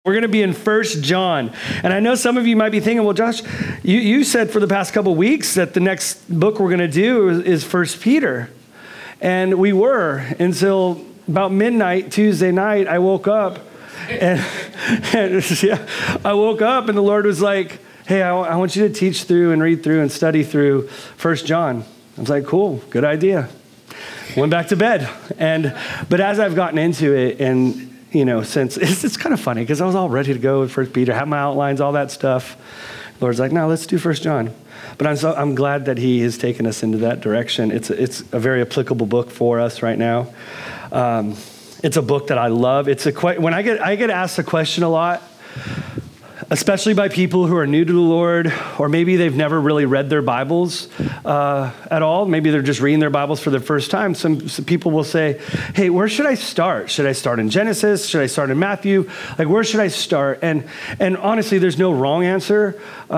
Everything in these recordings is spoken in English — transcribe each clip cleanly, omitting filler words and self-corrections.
We're going to be in 1 John. And I know some of you might be thinking, well, Josh, you said for the past couple weeks that the next book we're going to do is 1 Peter. And we were until about midnight Tuesday night. I woke up and I woke up and the Lord was like, hey, I want you to teach through and read through and study through 1 John. I was like, cool, good idea. Went back to bed. But as I've gotten into it and since it's kind of funny because I was all ready to go with 1 Peter, have my outlines, all that stuff. The Lord's like, no, let's do 1 John. But I'm glad that He has taken us into that direction. It's a very applicable book for us right now. It's a book that I love. When I get asked a question a lot, especially by people who are new to the Lord, or maybe they've never really read their Bibles at all. Maybe they're just reading their Bibles for the first time. Some people will say, hey, where should I start? Should I start in Genesis? Should I start in Matthew? Like, where should I start? And honestly, there's no wrong answer.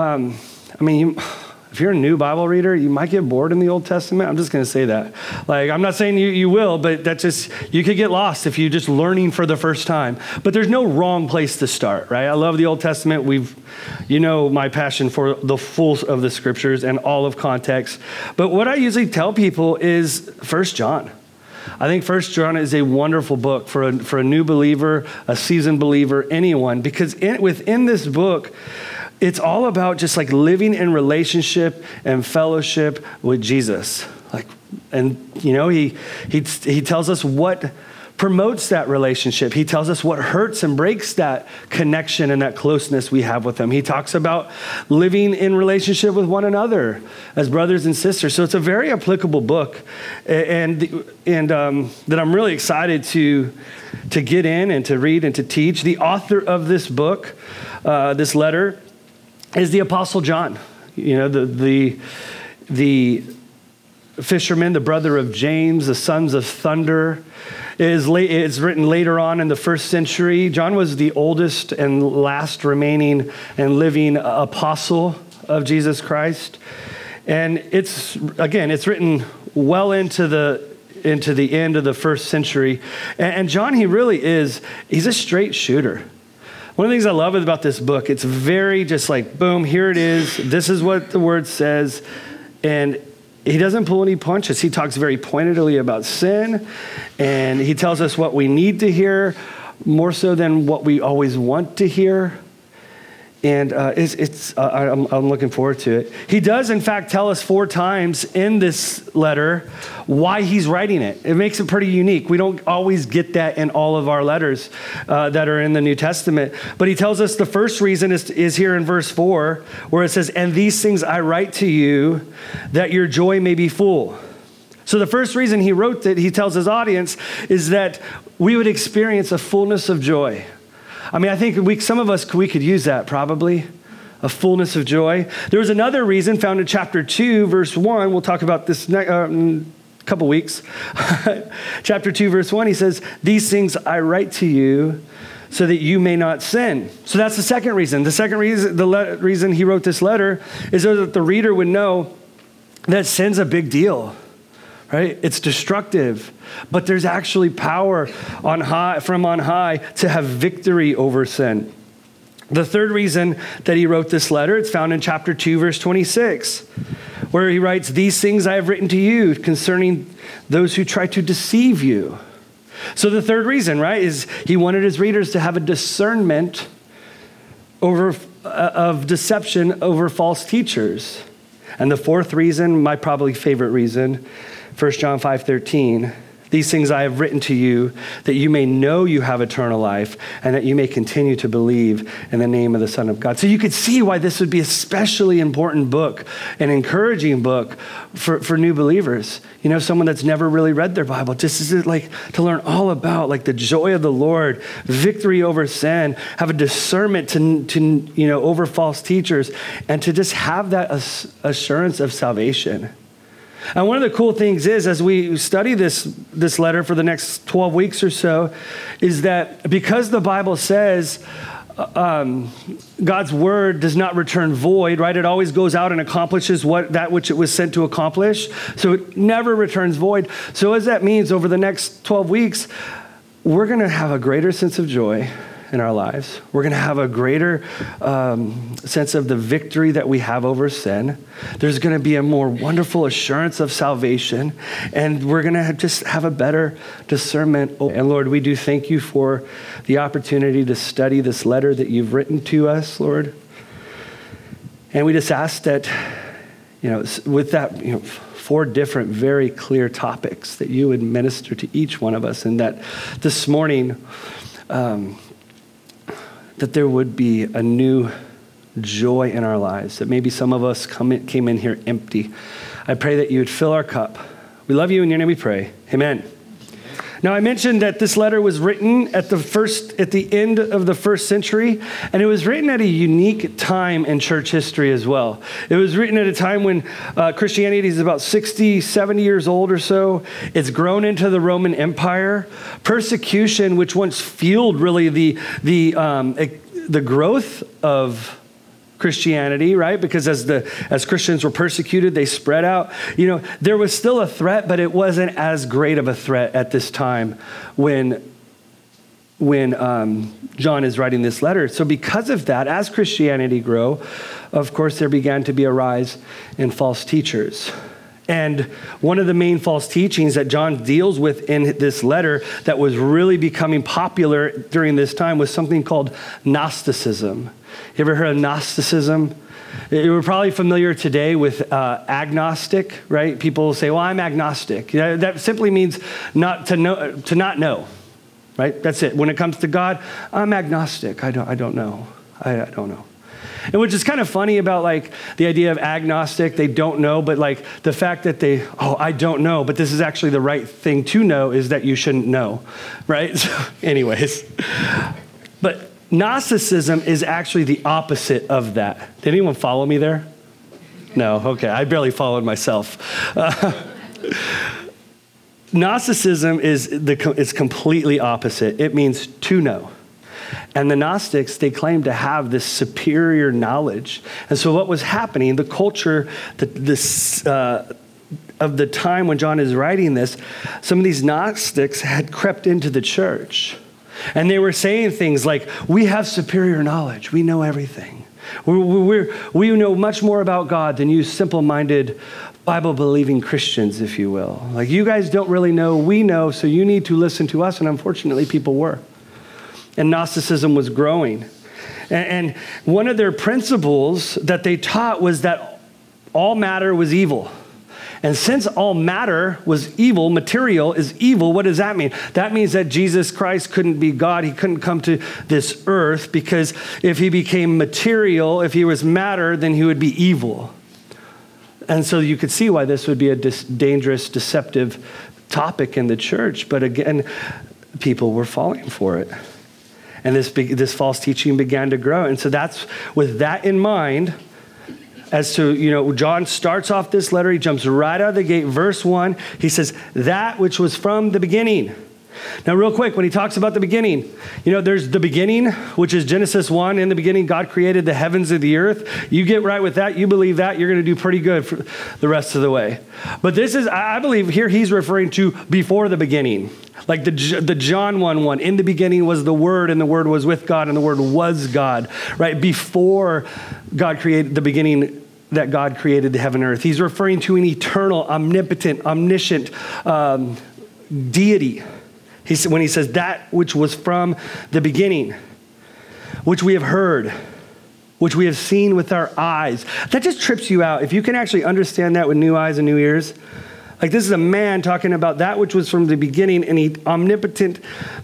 If you're a new Bible reader, you might get bored in the Old Testament. I'm just going to say that. Like, I'm not saying you will, but you could get lost if you're just learning for the first time. But there's no wrong place to start, right? I love the Old Testament. My passion for the full of the scriptures and all of context. But what I usually tell people is 1 John. I think 1 John is a wonderful book for a new believer, a seasoned believer, anyone, because within this book, it's all about just like living in relationship and fellowship with Jesus. He tells us what promotes that relationship. He tells us what hurts and breaks that connection and that closeness we have with Him. He talks about living in relationship with one another as brothers and sisters. So it's a very applicable book, and that I'm really excited to get in and to read and to teach. The author of this book, this letter, is the Apostle John, the fisherman, the brother of James, the sons of thunder. It's written later on in the first century. John was the oldest and last remaining and living apostle of Jesus Christ. And it's written well into the end of the first century. And John, he's a straight shooter. One of the things I love about this book, it's very just like, boom, here it is. This is what the word says. And he doesn't pull any punches. He talks very pointedly about sin. And he tells us what we need to hear more so than what we always want to hear. And I'm looking forward to it. He does, in fact, tell us 4 times in this letter why he's writing it. It makes it pretty unique. We don't always get that in all of our letters that are in the New Testament. But he tells us the first reason is here in verse 4, where it says, and these things I write to you, that your joy may be full. So the first reason he wrote that, he tells his audience, is that we would experience a fullness of joy. I think some of us, we could use that probably, a fullness of joy. There was another reason found in chapter 2, verse 1. We'll talk about this in a couple weeks. Chapter 2, verse 1, he says, these things I write to you so that you may not sin. So that's the second reason. The second reason, the reason he wrote this letter is so that the reader would know that sin's a big deal. Right? It's destructive, but there's actually power from on high to have victory over sin. The third reason that he wrote this letter, it's found in chapter 2, verse 26, where he writes, these things I have written to you concerning those who try to deceive you. So the third reason, right, is he wanted his readers to have a discernment of deception over false teachers. And the fourth reason, my probably favorite reason, 1 John 5:13, these things I have written to you that you may know you have eternal life and that you may continue to believe in the name of the Son of God. So you could see why this would be a especially important book, an encouraging book for new believers. Someone that's never really read their Bible. Just is like to learn all about like the joy of the Lord, victory over sin, have a discernment to over false teachers, and to just have that assurance of salvation. And one of the cool things is, as we study this letter for the next 12 weeks or so, is that because the Bible says God's word does not return void, right? It always goes out and accomplishes that which it was sent to accomplish. So it never returns void. So as that means over the next 12 weeks, we're going to have a greater sense of joy in our lives. We're going to have a greater sense of the victory that we have over sin. There's going to be a more wonderful assurance of salvation, and we're going to just have a better discernment. And Lord, we do thank you for the opportunity to study this letter that you've written to us, Lord. And we just ask that, with that, 4 different, very clear topics, that you would minister to each one of us, and that this morning, that there would be a new joy in our lives, that maybe some of us came in here empty. I pray that you would fill our cup. We love you. In your name we pray. Amen. Now, I mentioned that this letter was written at the end of the first century, and it was written at a unique time in church history as well. It was written at a time when Christianity is about 60, 70 years old or so. It's grown into the Roman Empire. Persecution, which once fueled really the growth of Christianity, right? Because as Christians were persecuted, they spread out. There was still a threat, but it wasn't as great of a threat at this time when John is writing this letter. So because of that, as Christianity grew, of course, there began to be a rise in false teachers. And one of the main false teachings that John deals with in this letter that was really becoming popular during this time was something called Gnosticism. You ever heard of Gnosticism? We're probably familiar today with agnostic, right? People say, well, I'm agnostic. That simply means to not know, right? That's it. When it comes to God, I'm agnostic. I don't know. I don't know. And which is kind of funny about the idea of agnostic, they don't know, but the fact that I don't know, but this is actually the right thing to know is that you shouldn't know, right? So anyways, but Gnosticism is actually the opposite of that. Did anyone follow me there? No, okay, I barely followed myself. Gnosticism is completely opposite. It means to know. And the Gnostics, they claim to have this superior knowledge. And so what was happening, the culture of the time when John is writing this, some of these Gnostics had crept into the church. And they were saying things like, we have superior knowledge. We know everything. We know much more about God than you simple-minded, Bible-believing Christians, if you will. You guys don't really know. We know, so you need to listen to us. And unfortunately, people were. And Gnosticism was growing. And one of their principles that they taught was that all matter was evil. And since all matter was evil, material is evil, what does that mean? That means that Jesus Christ couldn't be God. He couldn't come to this earth because if he became material, if he was matter, then he would be evil. And so you could see why this would be a dangerous, deceptive topic in the church. But again, people were falling for it. And this false teaching began to grow. And so that's with that in mind, as to, John starts off this letter, he jumps right out of the gate. Verse 1, he says, that which was from the beginning. Now, real quick, when he talks about the beginning, there's the beginning, which is Genesis 1. In the beginning, God created the heavens and the earth. You get right with that, you believe that, you're going to do pretty good for the rest of the way. But this is, I believe here he's referring to before the beginning. Like the John 1:1, in the beginning was the Word, and the Word was with God, and the Word was God, right? Before God created the beginning, that God created the heaven and earth. He's referring to an eternal, omnipotent, omniscient deity. When he says that which was from the beginning, which we have heard, which we have seen with our eyes. That just trips you out. If you can actually understand that with new eyes and new ears. This is a man talking about that which was from the beginning, and omnipotent,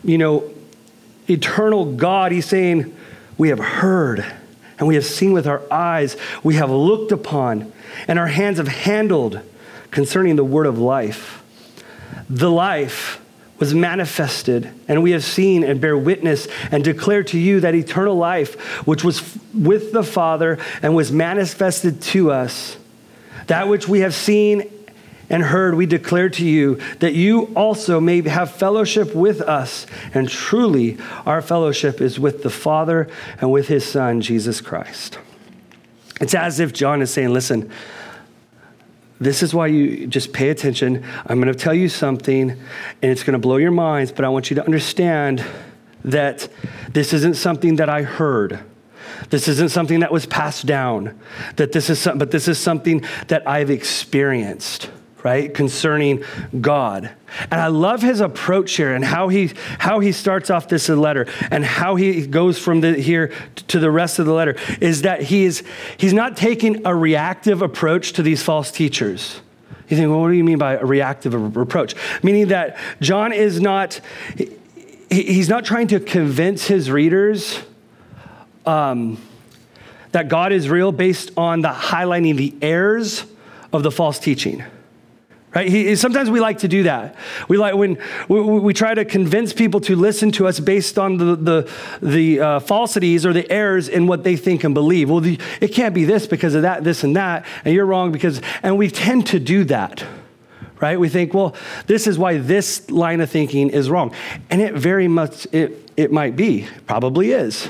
eternal God. He's saying, we have heard, and we have seen with our eyes, we have looked upon, and our hands have handled concerning the word of life. The life was manifested, and we have seen and bear witness and declare to you that eternal life, which was with the Father and was manifested to us. That which we have seen and heard, we declare to you, that you also may have fellowship with us. And truly, our fellowship is with the Father and with his Son, Jesus Christ. It's as if John is saying, listen, this is why you just pay attention. I'm going to tell you something, and it's going to blow your minds, but I want you to understand that this isn't something that I heard. This isn't something that was passed down. But this is something that I've experienced, right? Concerning God. And I love his approach here and how he starts off this letter and how he goes from here to the rest of the letter is that he's not taking a reactive approach to these false teachers. You think, well, what do you mean by a reactive approach? Meaning that John is not, he's not trying to convince his readers that God is real based on the highlighting the errors of the false teaching. Right? Sometimes we like to do that. We like when we try to convince people to listen to us based on the falsities or the errors in what they think and believe. Well, it can't be this because of that, this and that, and you're wrong and we tend to do that, right? We think, well, this is why this line of thinking is wrong, and it very much it might be, probably is,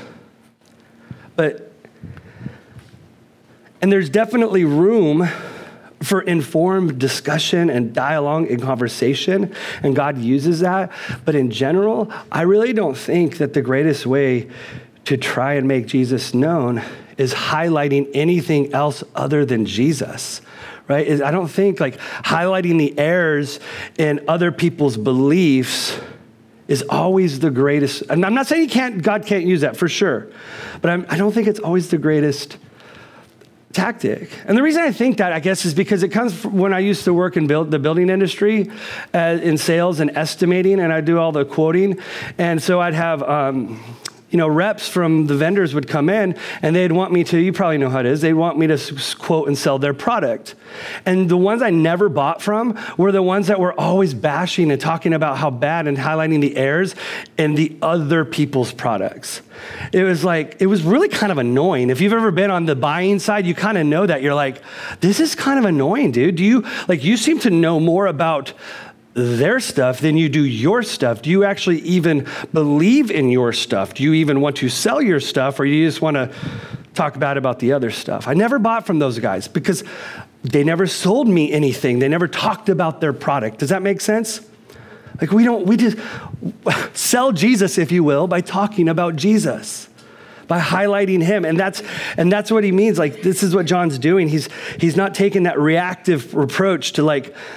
and there's definitely room for informed discussion and dialogue and conversation, and God uses that. But in general, I really don't think that the greatest way to try and make Jesus known is highlighting anything else other than Jesus, right? I don't think like highlighting the errors in other people's beliefs is always the greatest. And I'm not saying God can't use that for sure, but I don't think it's always the greatest tactic. And the reason I think that, I guess, is because it comes from when I used to work in the building industry in sales and estimating, and I do all the quoting. And so I'd have, reps from the vendors would come in and they'd want me to, you probably know how it is, they'd want me to quote and sell their product. And the ones I never bought from were the ones that were always bashing and talking about how bad and highlighting the errors in the other people's products. It was really kind of annoying. If you've ever been on the buying side, you kind of know that. You're like, this is kind of annoying, dude. You seem to know more about their stuff than you do your stuff. Do you actually even believe in your stuff? Do you even want to sell your stuff, or you just want to talk bad about the other stuff? I never bought from those guys because they never sold me anything. They never talked about their product. Does that make sense? Like we just sell Jesus, if you will, by talking about Jesus, by highlighting him. And that's what he means. Like, this is what John's doing. He's not taking that reactive approach to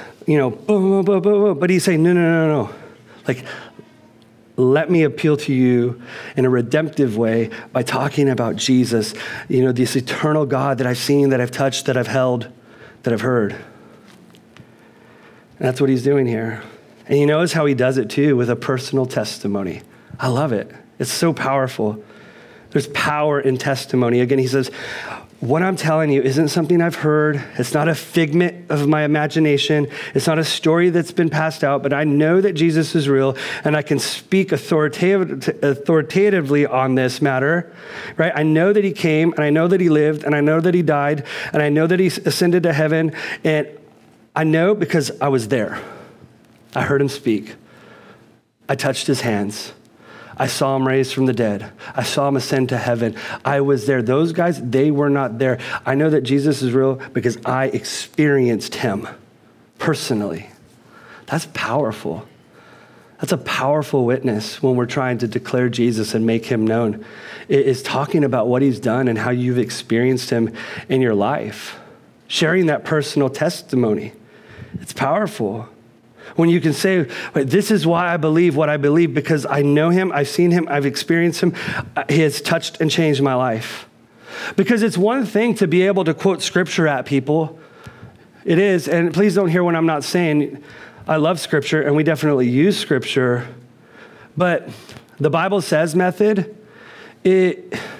but he's saying, no. Like, let me appeal to you in a redemptive way by talking about Jesus, this eternal God that I've seen, that I've touched, that I've held, that I've heard. And that's what he's doing here. And you notice how he does it too, with a personal testimony. I love it. It's so powerful. There's power in testimony. Again, he says, what I'm telling you isn't something I've heard. It's not a figment of my imagination. It's not a story that's been passed out, but I know that Jesus is real, and I can speak authoritatively on this matter, right? I know that he came, and I know that he lived, and I know that he died, and I know that he ascended to heaven, and I know because I was there. I heard him speak. I touched his hands. I saw him raised from the dead. I saw him ascend to heaven. I was there. Those guys, they were not there. I know that Jesus is real because I experienced him personally. That's powerful. That's a powerful witness when we're trying to declare Jesus and make him known. It is talking about what he's done and how you've experienced him in your life. Sharing that personal testimony. It's powerful. When you can say, this is why I believe what I believe, because I know him, I've seen him, I've experienced him. He has touched and changed my life. Because it's one thing to be able to quote scripture at people. It is, and please don't hear what I'm not saying. I love scripture, and we definitely use scripture. But the Bible says method, a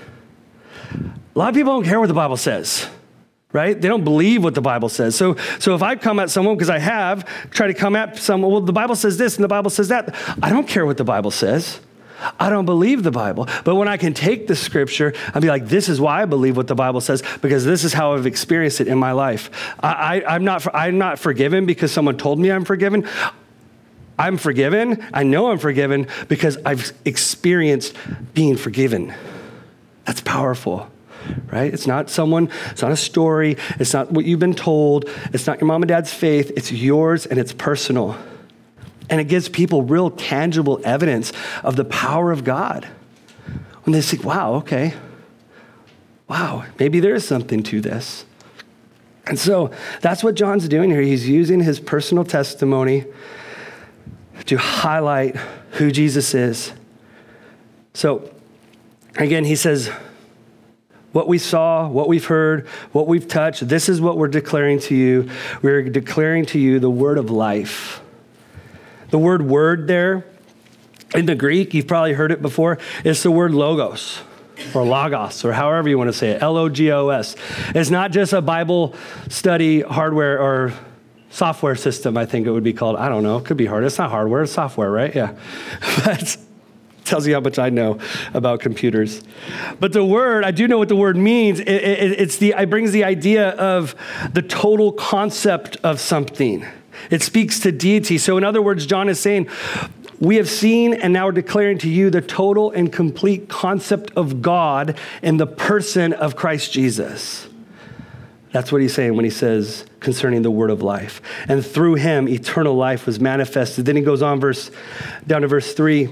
lot of people don't care what the Bible says. Right? They don't believe what the Bible says. So if I come at someone, because I have, try to come at someone, well, the Bible says this and the Bible says that. I don't care what the Bible says. I don't believe the Bible. But when I can take the scripture and be like, this is why I believe what the Bible says, because this is how I've experienced it in my life. I'm not forgiven because someone told me I'm forgiven. I'm forgiven. I know I'm forgiven because I've experienced being forgiven. That's powerful. Right? It's not a story. It's not what you've been told. It's not your mom and dad's faith. It's yours, and it's personal. And it gives people real tangible evidence of the power of God. When they think, wow, okay, wow, maybe there is something to this. And so that's what John's doing here. He's using his personal testimony to highlight who Jesus is. So again, he says, what we saw, what we've heard, what we've touched, this is what we're declaring to you. We're declaring to you the word of life. The word there in the Greek, you've probably heard it before, it's the word logos or logos or however you want to say it, Logos. It's not just a Bible study hardware or software system, I think it would be called. I don't know. It could be hard. It's not hardware. It's software, right? Yeah. But tells you how much I know about computers. But the word, I do know what the word means. It brings the idea of the total concept of something. It speaks to deity. So in other words, John is saying, we have seen and now are declaring to you the total and complete concept of God in the person of Christ Jesus. That's what he's saying when he says concerning the word of life. And through him, eternal life was manifested. Then he goes on down to verse 3,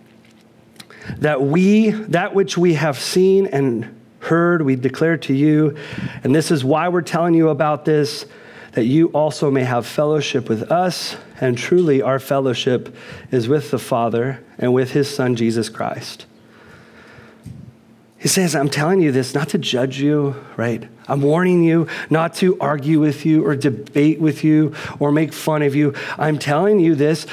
that which we have seen and heard, we declare to you. And this is why we're telling you about this, that you also may have fellowship with us. And truly our fellowship is with the Father and with his Son, Jesus Christ. He says, I'm telling you this not to judge you, right? I'm warning you not to argue with you or debate with you or make fun of you. I'm telling you this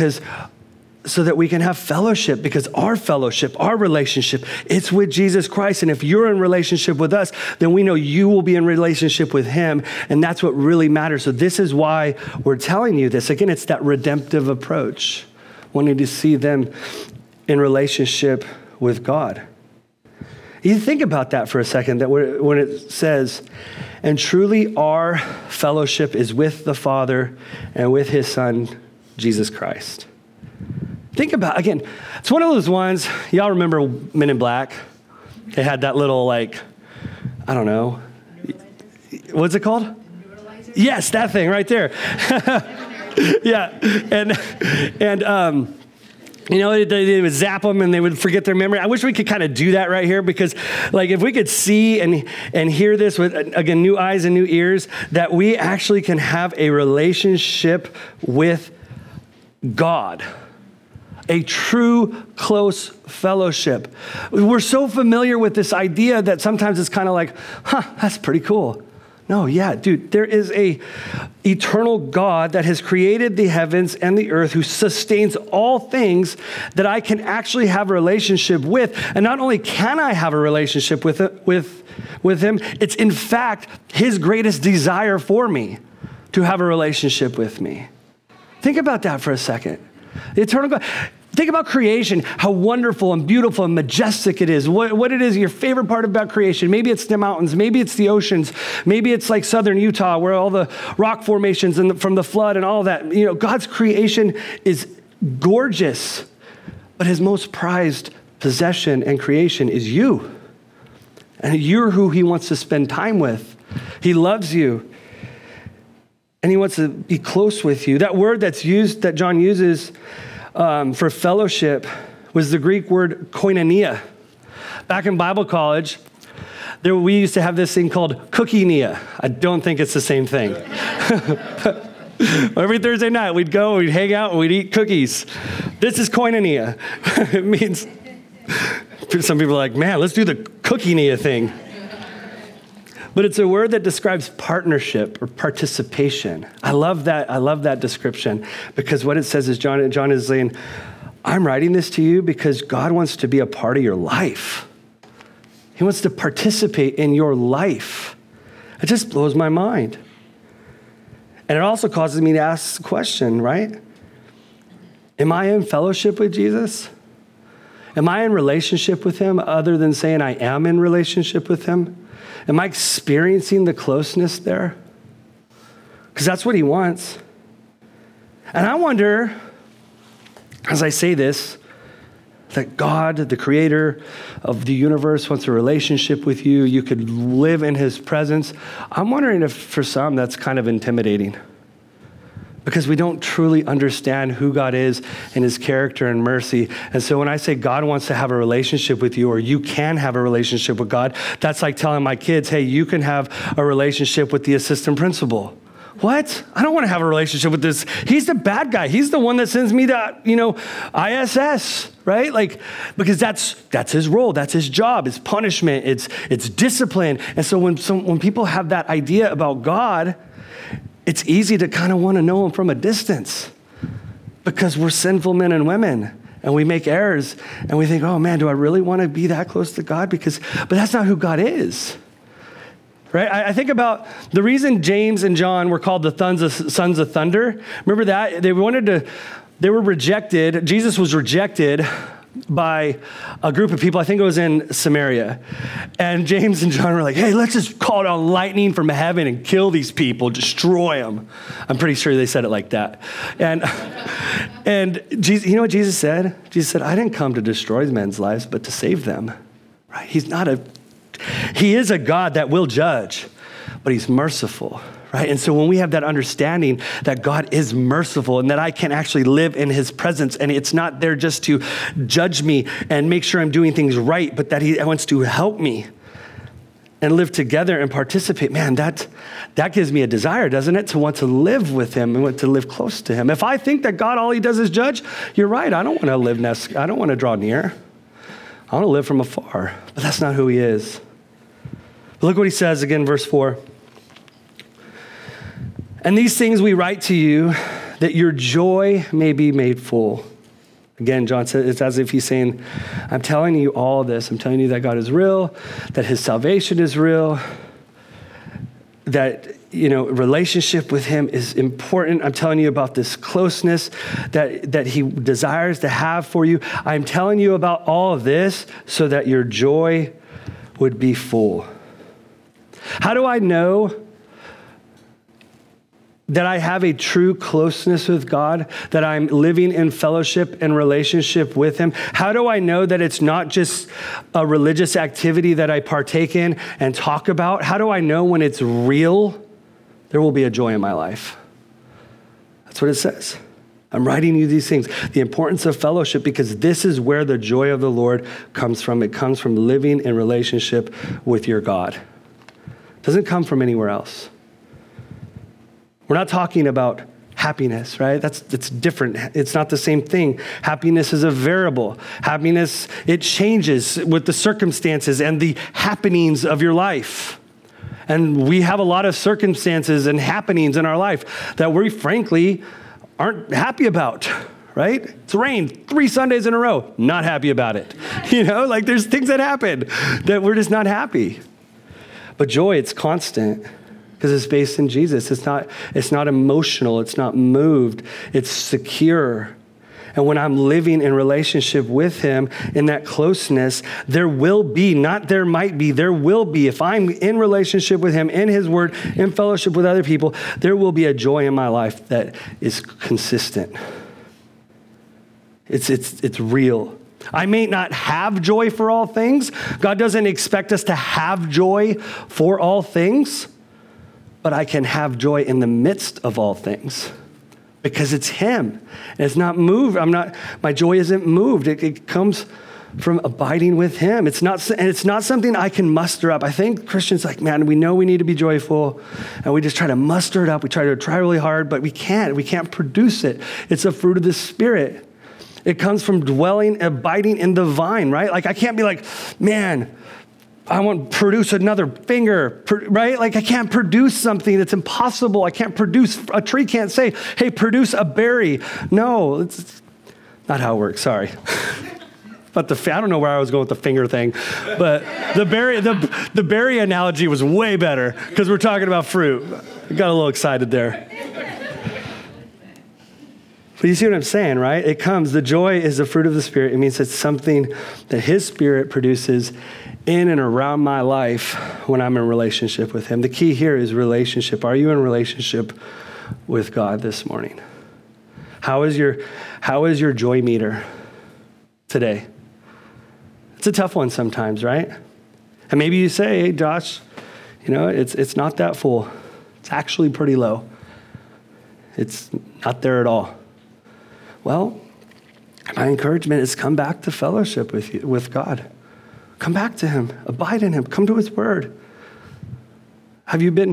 so that we can have fellowship, because our fellowship, our relationship, it's with Jesus Christ. And if you're in relationship with us, then we know you will be in relationship with him. And that's what really matters. So this is why we're telling you this. Again, it's that redemptive approach, wanting to see them in relationship with God. You think about that for a second, that when it says, and truly our fellowship is with the Father and with his Son, Jesus Christ. Think about, again, it's one of those ones, y'all remember Men in Black? They had that little, I don't know. What's it called? Yes, that thing right there. Yeah. And they would zap them and they would forget their memory. I wish we could kind of do that right here, because if we could see and hear this with, again, new eyes and new ears, that we actually can have a relationship with God. A true close fellowship. We're so familiar with this idea that sometimes it's kind of like, that's pretty cool. No, yeah, dude, there is a eternal God that has created the heavens and the earth, who sustains all things, that I can actually have a relationship with. And not only can I have a relationship with him, it's in fact his greatest desire for me to have a relationship with me. Think about that for a second. The eternal God. Think about creation, how wonderful and beautiful and majestic it is. What it is, your favorite part about creation. Maybe it's the mountains. Maybe it's the oceans. Maybe it's like southern Utah, where all the rock formations from the flood and all that. God's creation is gorgeous. But his most prized possession and creation is you. And you're who he wants to spend time with. He loves you. And he wants to be close with you. That word that John uses for fellowship was the Greek word koinonia. Back in Bible college, we used to have this thing called cookienia. I don't think it's the same thing. Every Thursday night, we'd hang out, and we'd eat cookies. This is koinonia. It means, some people are like, man, let's do the cookienia thing. But it's a word that describes partnership or participation. I love that description, because what it says is John is saying, I'm writing this to you because God wants to be a part of your life. He wants to participate in your life. It just blows my mind. And it also causes me to ask the question, right? Am I in fellowship with Jesus? Am I in relationship with him, other than saying I am in relationship with him? Am I experiencing the closeness there? Because that's what he wants. And I wonder, as I say this, that God, the creator of the universe, wants a relationship with you. You could live in his presence. I'm wondering if for some that's kind of intimidating. because we don't truly understand who God is and his character and mercy. And so when I say God wants to have a relationship with you, or you can have a relationship with God, that's like telling my kids, hey, you can have a relationship with the assistant principal. What? I don't want to have a relationship with this. He's the bad guy. He's the one that sends me to, ISS, right? Like, because that's his role. That's his job. It's punishment. It's discipline. And so when people have that idea about God, it's easy to kind of want to know him from a distance, because we're sinful men and women and we make errors and we think, oh man, do I really want to be that close to God? But that's not who God is. Right? I think about the reason James and John were called the sons of thunder. Remember that? They were rejected. Jesus was rejected by a group of people. I think it was in Samaria. And James and John were like, hey, let's just call down lightning from heaven and kill these people, destroy them. I'm pretty sure they said it like that. And Jesus, you know what Jesus said? Jesus said, I didn't come to destroy men's lives, but to save them. Right? He is a God that will judge, but he's merciful, right? And so when we have that understanding that God is merciful and that I can actually live in his presence, and it's not there just to judge me and make sure I'm doing things right, but that he wants to help me and live together and participate, man, that gives me a desire, doesn't it? To want to live with him and want to live close to him. If I think that God, all he does is judge, you're right. I don't want to draw near. I want to live from afar, but that's not who he is. Look what he says again, verse 4. And these things we write to you, that your joy may be made full. Again, John says, it's as if he's saying, I'm telling you all this. I'm telling you that God is real, that his salvation is real, that, relationship with him is important. I'm telling you about this closeness that he desires to have for you. I'm telling you about all of this so that your joy would be full. How do I know that I have a true closeness with God, that I'm living in fellowship and relationship with him? How do I know that it's not just a religious activity that I partake in and talk about? How do I know when it's real? There will be a joy in my life. That's what it says. I'm writing you these things, the importance of fellowship, because this is where the joy of the Lord comes from. It comes from living in relationship with your God. It doesn't come from anywhere else. We're not talking about happiness, right? It's different. It's not the same thing. Happiness is a variable. Happiness, it changes with the circumstances and the happenings of your life. And we have a lot of circumstances and happenings in our life that we frankly aren't happy about, right? It's rained 3 Sundays in a row, not happy about it. There's things that happen that we're just not happy. But joy, it's constant because it's based in Jesus. It's not emotional. It's not moved. It's secure. And when I'm living in relationship with him in that closeness, there will be, not there might be, there will be. If I'm in relationship with him, in his word, in fellowship with other people, there will be a joy in my life that is consistent. It's real. I may not have joy for all things. God doesn't expect us to have joy for all things, but I can have joy in the midst of all things because it's him. And it's not moved. My joy isn't moved. It comes from abiding with him. It's not something I can muster up. I think Christians we know we need to be joyful and we just try to muster it up. We try really hard, but we can't produce it. It's a fruit of the Spirit. It comes from abiding in the vine, right? I can't be man, I want to produce another finger, right? I can't produce something that's impossible. A tree can't say, hey, produce a berry. No, it's not how it works, sorry. But I don't know where I was going with the finger thing, but the berry analogy was way better because we're talking about fruit. I got a little excited there. But you see what I'm saying, right? The joy is the fruit of the Spirit. It means it's something that his Spirit produces in and around my life when I'm in relationship with him. The key here is relationship. Are you in relationship with God this morning? How is your joy meter today? It's a tough one sometimes, right? And maybe you say, hey, Josh, it's not that full. It's actually pretty low. It's not there at all. Well, my encouragement is come back to fellowship with God. Come back to him. Abide in him. Come to his word. Have you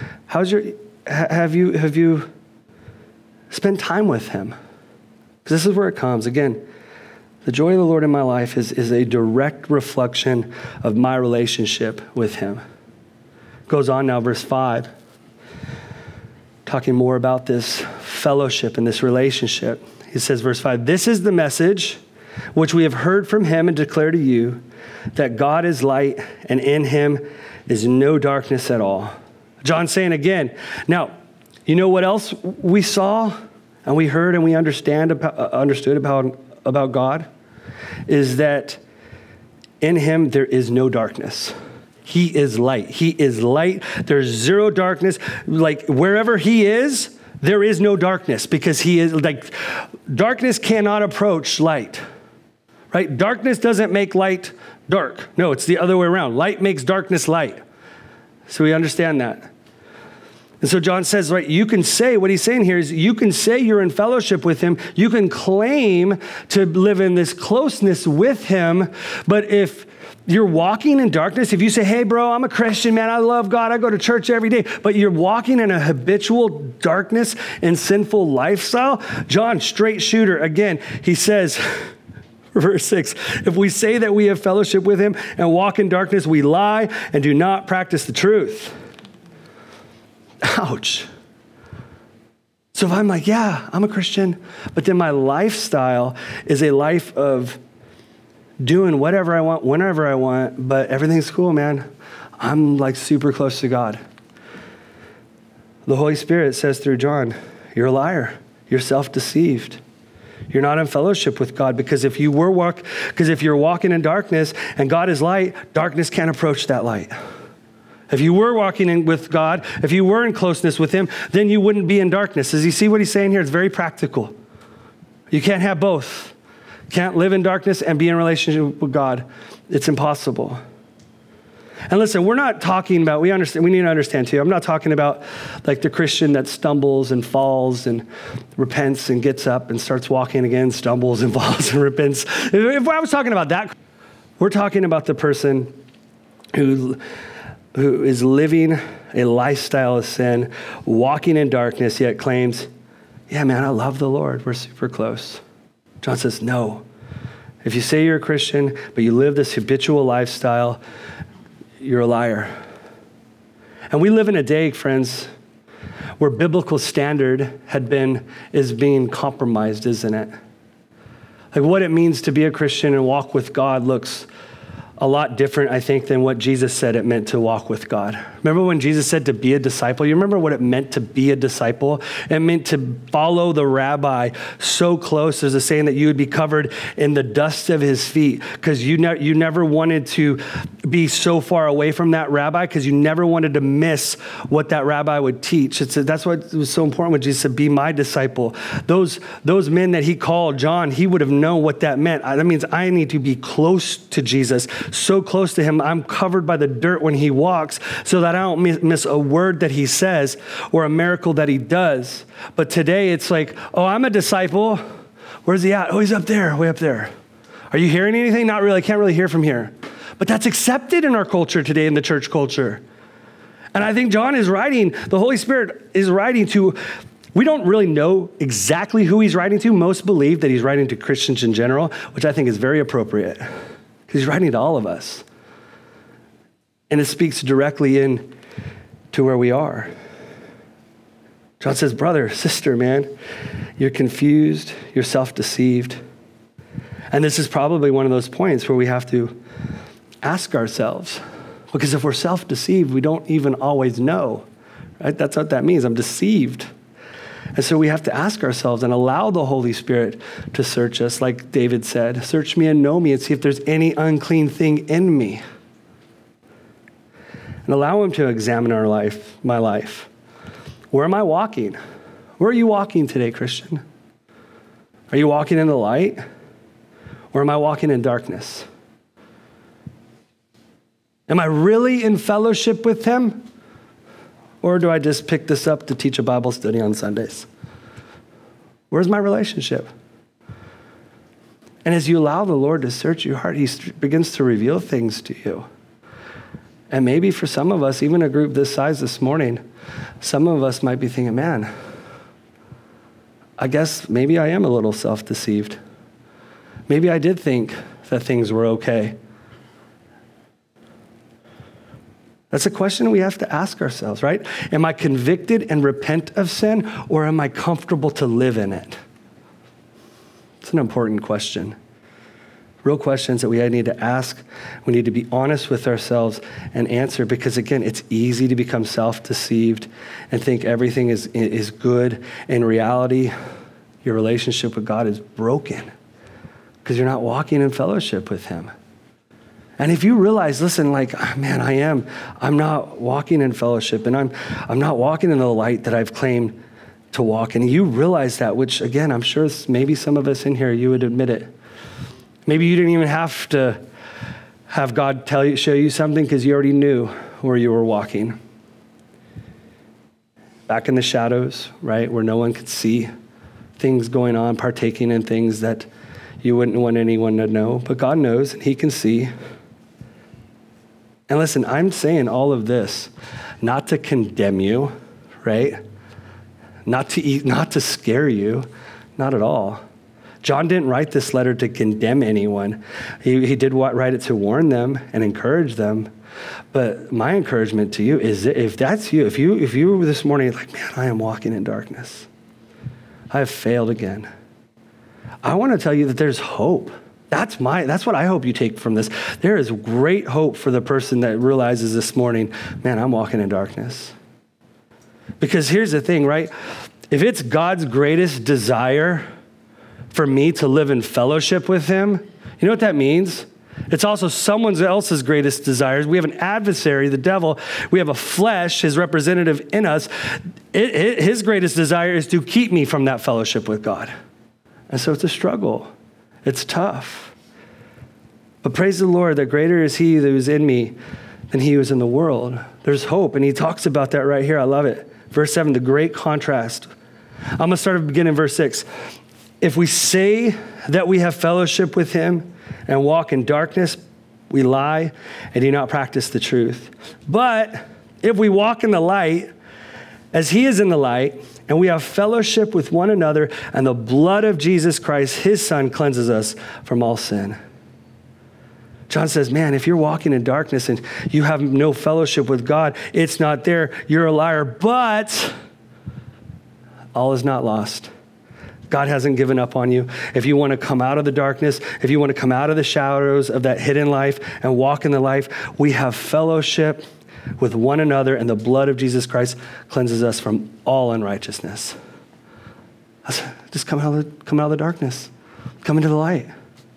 spent time with him? Because this is where it comes. Again, the joy of the Lord in my life is a direct reflection of my relationship with him. Goes on now, verse 5, talking more about this fellowship and this relationship. He says, verse 5, this is the message which we have heard from him and declare to you, that God is light and in him is no darkness at all. John's saying again, now, you know what else we saw and we heard and we understood about God? Is that in him there is no darkness. He is light. He is light. There's zero darkness. Like wherever he is, there is no darkness because he is like, darkness cannot approach light, right? Darkness doesn't make light dark. No, it's the other way around. Light makes darkness light. So we understand that. And so John says, right, you can say, what he's saying here is you can say you're in fellowship with him. You can claim to live in this closeness with him. But if you're walking in darkness, if you say, hey, bro, I'm a Christian, man, I love God, I go to church every day, but you're walking in a habitual darkness and sinful lifestyle, John, straight shooter, again, he says, verse 6, if we say that we have fellowship with him and walk in darkness, we lie and do not practice the truth. Ouch. So if I'm like, yeah, I'm a Christian, but then my lifestyle is a life of doing whatever I want, whenever I want, but everything's cool, man. I'm like super close to God. The Holy Spirit says through John, you're a liar. You're self-deceived. You're not in fellowship with God because if you're walking in darkness and God is light, darkness can't approach that light. If you were walking in with God, if you were in closeness with him, then you wouldn't be in darkness. Does you see what he's saying here? It's very practical. You can't have both. Can't live in darkness and be in relationship with God. It's impossible. And listen, we're not talking about, we need to understand too, I'm not talking about like the Christian that stumbles and falls and repents and gets up and starts walking again, stumbles and falls and repents. If I was talking about that, we're talking about the person who is living a lifestyle of sin, walking in darkness, yet claims, yeah, man, I love the Lord. We're super close. John says, no. If you say you're a Christian, but you live this habitual lifestyle, you're a liar. And we live in a day, friends, where biblical standard is being compromised, isn't it? Like what it means to be a Christian and walk with God looks a lot different, I think, than what Jesus said it meant to walk with God. Remember when Jesus said to be a disciple? You remember what it meant to be a disciple? It meant to follow the rabbi so close. There's a saying that you would be covered in the dust of his feet because you never wanted to be so far away from that rabbi because you never wanted to miss what that rabbi would teach. That's why it was so important when Jesus said, be my disciple. Those men that he called, John, he would have known what that meant. That means I need to be close to Jesus, so close to him, I'm covered by the dirt when he walks so that I don't miss a word that he says or a miracle that he does. But today it's like, oh, I'm a disciple. Where's he at? Oh, he's up there, way up there. Are you hearing anything? Not really. I can't really hear from here. But that's accepted in our culture today, in the church culture. And I think John is writing, the Holy Spirit is writing to, we don't really know exactly who he's writing to. Most believe that he's writing to Christians in general, which I think is very appropriate. He's writing to all of us. And it speaks directly in to where we are. John says, brother, sister, man, you're confused, you're self-deceived. And this is probably one of those points where we have to ask ourselves, because if we're self-deceived, we don't even always know, right? That's what that means. I'm deceived. And so we have to ask ourselves and allow the Holy Spirit to search us, like David said, search me and know me and see if there's any unclean thing in me. And allow him to examine my life. Where am I walking? Where are you walking today, Christian? Are you walking in the light? Or am I walking in darkness? Am I really in fellowship with him? Or do I just pick this up to teach a Bible study on Sundays? Where's my relationship? And as you allow the Lord to search your heart, he begins to reveal things to you. And maybe for some of us, even a group this size this morning, some of us might be thinking, man, I guess maybe I am a little self-deceived. Maybe I did think that things were okay. That's a question we have to ask ourselves, right? Am I convicted and repent of sin, or am I comfortable to live in it? It's an important question. Real questions that we need to ask. We need to be honest with ourselves and answer, because again, it's easy to become self-deceived and think everything is good. In reality, your relationship with God is broken because you're not walking in fellowship with him. And if you realize, listen, like, man, I'm not walking in fellowship, and I'm not walking in the light that I've claimed to walk. And you realize that, which again, I'm sure maybe some of us in here, you would admit it. Maybe you didn't even have to have God show you something, because you already knew where you were walking. Back in the shadows, right, where no one could see things going on, partaking in things that you wouldn't want anyone to know. But God knows, and he can see. And listen, I'm saying all of this not to condemn you, right? Not to scare you, not at all. John didn't write this letter to condemn anyone. He did write it to warn them and encourage them. But my encouragement to you is, if that's you, if you were this morning like, man, I am walking in darkness, I have failed again, I want to tell you that there's hope. That's what I hope you take from this. There is great hope for the person that realizes this morning, man, I'm walking in darkness. Because here's the thing, right? If it's God's greatest desire for me to live in fellowship with him, you know what that means? It's also someone else's greatest desires. We have an adversary, the devil. We have a flesh, his representative in us. His greatest desire is to keep me from that fellowship with God. And so it's a struggle. It's tough. But praise the Lord that greater is he that is in me than he who is in the world. There's hope, and he talks about that right here. I love it. Verse 7, the great contrast. I'm going to start beginning in verse 6. If we say that we have fellowship with him and walk in darkness, we lie and do not practice the truth. But if we walk in the light, as he is in the light, and we have fellowship with one another, and the blood of Jesus Christ, his son, cleanses us from all sin. John says, man, if you're walking in darkness and you have no fellowship with God, it's not there, you're a liar. But all is not lost. God hasn't given up on you. If you want to come out of the darkness, if you want to come out of the shadows of that hidden life and walk in the life, we have fellowship with one another, and the blood of Jesus Christ cleanses us from all unrighteousness. Just come out of the darkness. Come into the light.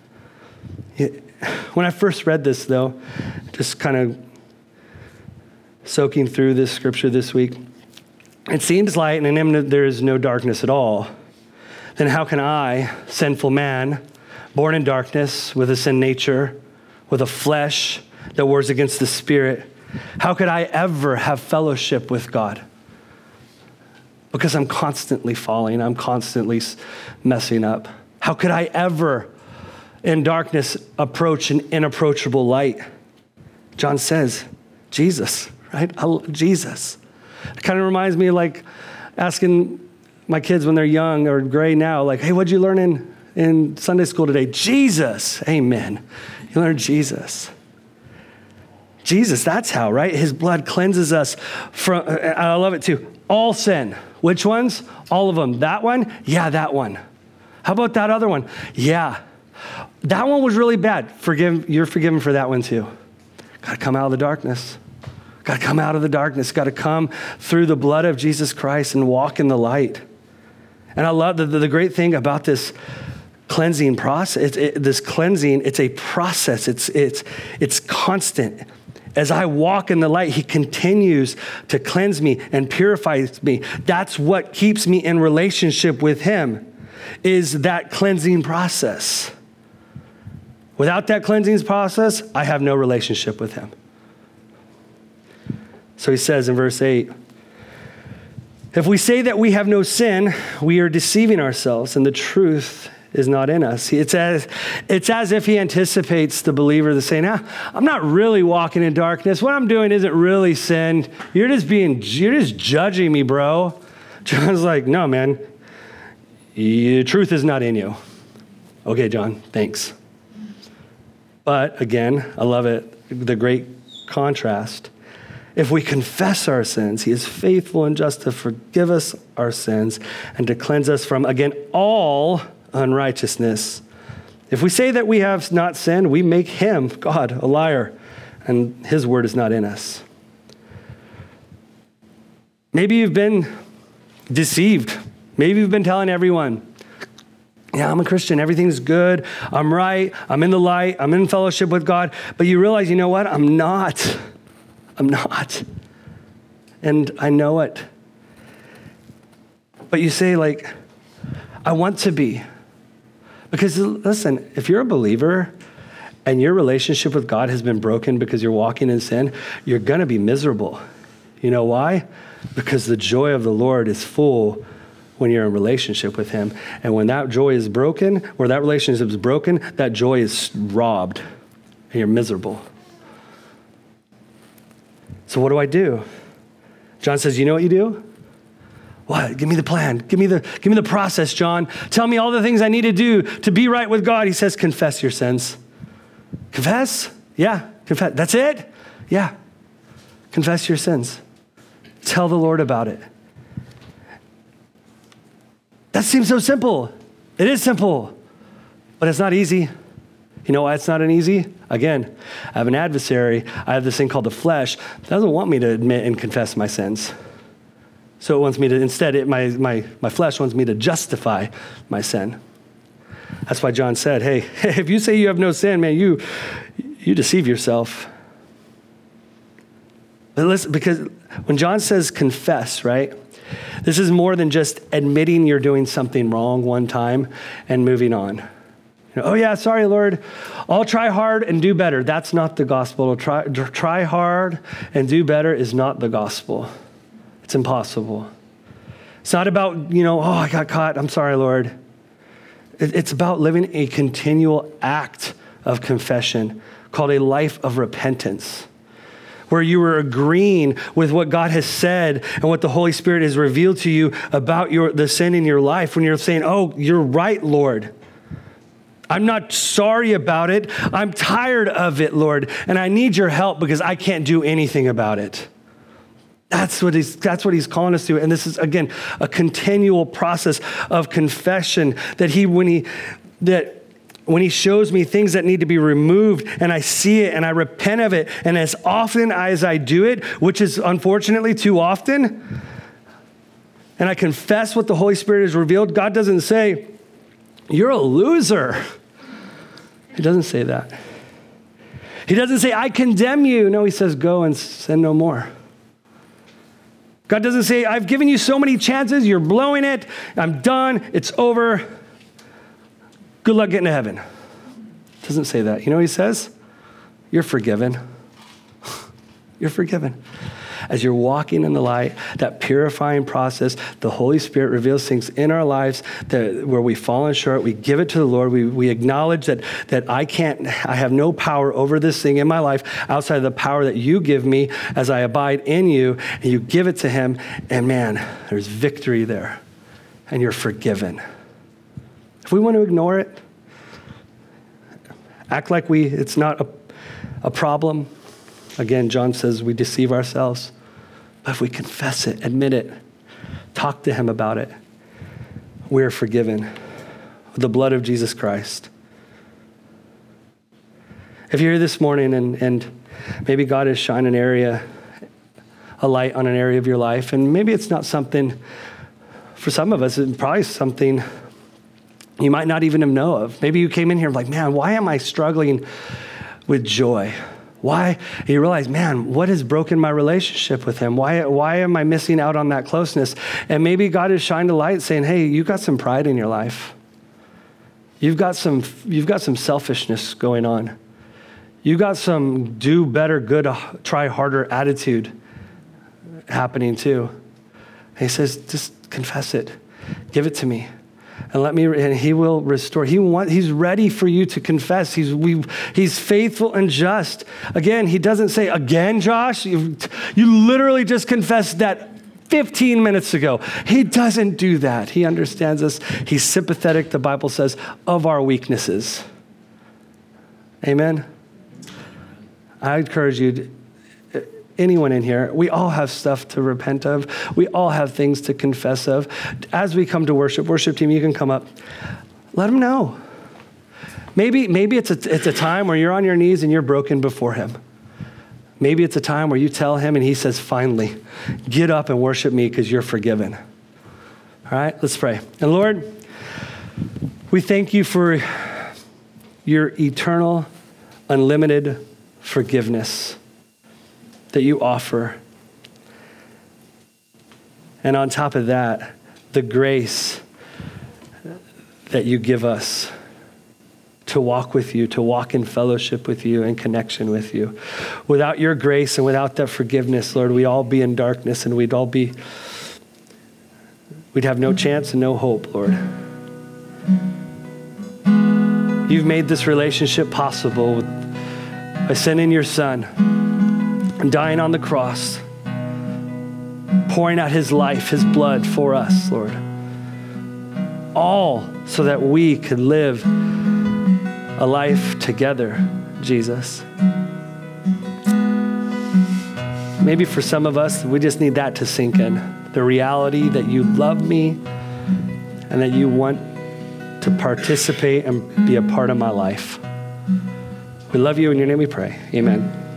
When I first read this, though, just kind of soaking through this scripture this week, it seems light, and in him there is no darkness at all. Then how can I, sinful man, born in darkness, with a sin nature, with a flesh that wars against the spirit, how could I ever have fellowship with God? Because I'm constantly falling. I'm constantly messing up. How could I ever, in darkness, approach an inapproachable light? John says, Jesus, right? Jesus. It kind of reminds me of like asking my kids when they're young or gray now, like, hey, what'd you learn in Sunday school today? Jesus. Amen. You learned Jesus. Jesus, that's how, right? His blood cleanses us from, I love it too, all sin. Which ones? All of them. That one? Yeah, that one. How about that other one? Yeah. That one was really bad. You're forgiven for that one too. Got to come out of the darkness. Got to come out of the darkness. Got to come through the blood of Jesus Christ and walk in the light. And I love the great thing about this cleansing process. This cleansing, it's a process. It's constant. As I walk in the light, he continues to cleanse me and purifies me. That's what keeps me in relationship with him, is that cleansing process. Without that cleansing process, I have no relationship with him. So he says in verse 8, If we say that we have no sin, we are deceiving ourselves, and the truth is not in us. It's as if he anticipates the believer that's saying, I'm not really walking in darkness. What I'm doing isn't really sin. You're just judging me, bro. John's like, no, man, the truth is not in you. Okay, John, thanks. But again, I love it, the great contrast. If we confess our sins, he is faithful and just to forgive us our sins and to cleanse us from, again, all unrighteousness. If we say that we have not sinned, we make him, God, a liar, and his word is not in us. Maybe you've been deceived. Maybe you've been telling everyone, yeah, I'm a Christian. Everything's good. I'm right. I'm in the light. I'm in fellowship with God. But you realize, you know what? I'm not. And I know it. But you say, like, I want to be. Because listen, if you're a believer and your relationship with God has been broken because you're walking in sin, you're going to be miserable. You know why? Because the joy of the Lord is full when you're in relationship with him. And when that joy is broken, or that relationship is broken, that joy is robbed and you're miserable. So what do I do? John says, you know what you do? What? Give me the plan. Give me the process, John. Tell me all the things I need to do to be right with God. He says, confess your sins. Confess? Yeah, confess. That's it? Yeah. Confess your sins. Tell the Lord about it. That seems so simple. It is simple, but it's not easy. You know why it's not an easy? Again, I have an adversary. I have this thing called the flesh that doesn't want me to admit and confess my sins. So it wants me to, instead, my flesh wants me to justify my sin. That's why John said, hey, if you say you have no sin, man, you deceive yourself. But listen, because when John says confess, right, this is more than just admitting you're doing something wrong one time and moving on. Oh yeah, sorry, Lord. I'll try hard and do better. That's not the gospel. Try hard and do better is not the gospel. It's impossible. It's not about, I got caught. I'm sorry, Lord. It's about living a continual act of confession called a life of repentance, where you are agreeing with what God has said and what the Holy Spirit has revealed to you about the sin in your life. When you're saying, oh, you're right, Lord. I'm not sorry about it. I'm tired of it, Lord, and I need your help because I can't do anything about it. That's what he's calling us to. And this is, again, a continual process of confession that when he shows me things that need to be removed and I see it and I repent of it, and as often as I do it, which is unfortunately too often, and I confess what the Holy Spirit has revealed, God doesn't say, you're a loser. He doesn't say that. He doesn't say, I condemn you. No, he says, go and sin no more. God doesn't say, I've given you so many chances, you're blowing it, I'm done, it's over. Good luck getting to heaven. Doesn't say that. You know what he says? You're forgiven. You're forgiven. As you're walking in the light, that purifying process, the Holy Spirit reveals things in our lives where we've fallen short. We give it to the Lord. We acknowledge that I have no power over this thing in my life outside of the power that you give me as I abide in you, and you give it to him, and man, there's victory there, and you're forgiven. If we want to ignore it, act like it's not a problem, again, John says we deceive ourselves. But if we confess it, admit it, talk to him about it, we're forgiven with the blood of Jesus Christ. If you're here this morning and maybe God has shined a light on an area of your life, and maybe it's not something, for some of us, it's probably something you might not even know of. Maybe you came in here like, man, why am I struggling with joy? Why? And you realize, man, what has broken my relationship with him? Why am I missing out on that closeness? And maybe God has shined a light saying, hey, you got some pride in your life. You've got some selfishness going on. You've got some do better, good, try harder attitude happening too. And he says, just confess it. Give it to me. And he will restore. He's ready for you to confess. He's faithful and just. Again, he doesn't say, again, Josh, you literally just confessed that 15 minutes ago. He doesn't do that. He understands us. He's sympathetic, the Bible says, of our weaknesses. Amen. I encourage you, anyone in here, we all have stuff to repent of. We all have things to confess of. As we come to worship team, you can come up. Let him know. Maybe it's a time where you're on your knees and you're broken before him. Maybe it's a time where you tell him and he says, finally, get up and worship me because you're forgiven. All right, let's pray. And Lord, we thank you for your eternal, unlimited forgiveness that you offer. And on top of that, the grace that you give us to walk with you, to walk in fellowship with you and connection with you. Without your grace and without that forgiveness, Lord, we'd all be in darkness and we'd have no chance and no hope, Lord. You've made this relationship possible by sending your son and dying on the cross, pouring out his life, his blood for us, Lord. All so that we could live a life together, Jesus. Maybe for some of us, we just need that to sink in. The reality that you love me and that you want to participate and be a part of my life. We love you. In your name we pray. Amen.